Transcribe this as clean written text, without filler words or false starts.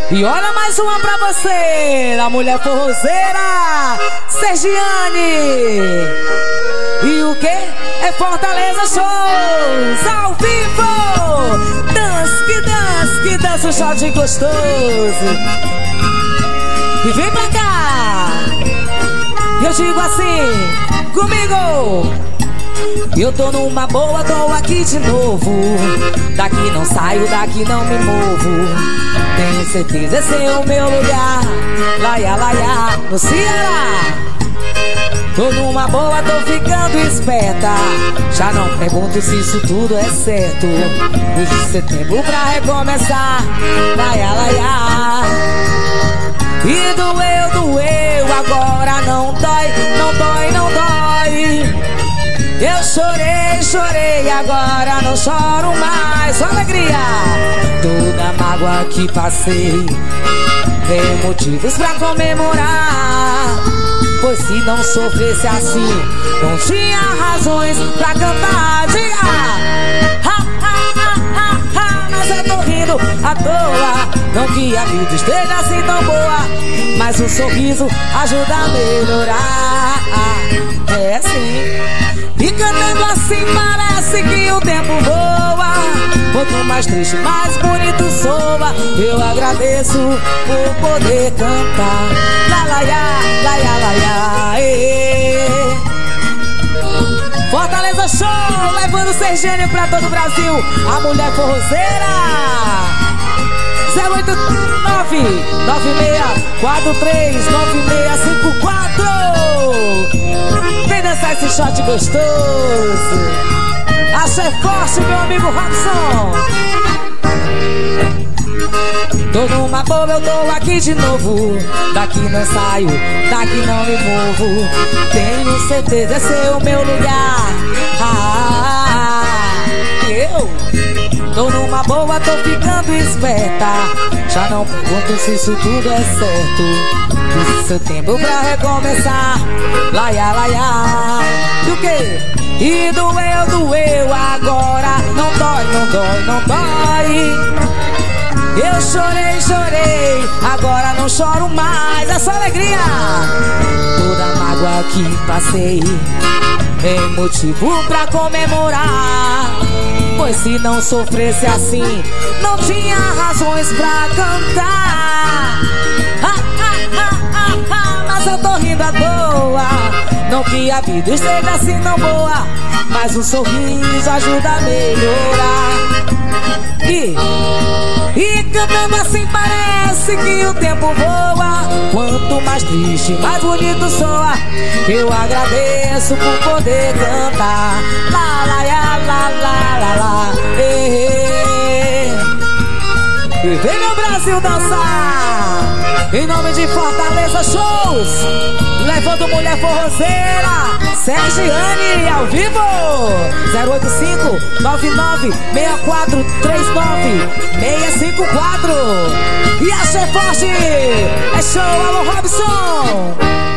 E olha mais uma pra você, a mulher forrozeira, Sergiane. E o que? É Fortaleza Shows ao vivo. Que dança um shot gostoso. E vem pra cá. Eu digo assim, comigo. Eu tô numa boa, tô aqui de novo. Daqui não saio, daqui não me movo. Tenho certeza esse é o meu lugar. Laia, laia, no Ceará. Tô numa boa, tô ficando esperta. Já não pergunto se isso tudo é certo. Hoje de setembro pra recomeçar. Laia, laia. E doeu, agora não dói, não dói, não dói. Eu chorei, agora não choro mais. Alegria! Toda mágoa que passei tem motivos pra comemorar. Pois se não sofresse assim, não tinha razões pra cantar. Diga! Mas eu tô rindo à toa. Não que a vida esteja assim tão boa, mas um sorriso ajuda a melhorar. É sim. E cantando assim parece que o tempo voa. Quanto mais triste, mais bonito soa. Eu agradeço por poder cantar. La la ya, la ya, la ya. Fortaleza Show, levando Sergiane pra todo o Brasil. A mulher forrozeira. 089 9643 9654. Vem dançar esse shot gostoso. Axé forte, meu amigo Robson. Tô numa boa, eu tô aqui de novo. Daqui não saio, daqui não me movo. Tenho certeza, esse é o meu lugar. Eu tô numa boa, tô ficando esperta. Já não pergunto se isso tudo é certo. De setembro pra recomeçar. Laia, laia. E o que? E doeu, agora não dói, não dói, não dói. Eu chorei, agora não choro mais. Essa alegria. Toda mágoa que passei é motivo pra comemorar. Pois se não sofresse assim, não tinha razões pra cantar. Mas eu tô rindo à toa. Não que a vida esteja assim tão boa, mas um sorriso ajuda a melhorar. E cantando assim parece que o tempo voa. Quanto mais triste, mais bonito soa. Eu agradeço por poder cantar. La la ya, la la la la. E vem meu Brasil dançar. Em nome de Fortaleza Shows, levando mulher forrozeira, Sergiane ao vivo. 085 99 6439 654. E Axé forte, é show, alô Robson.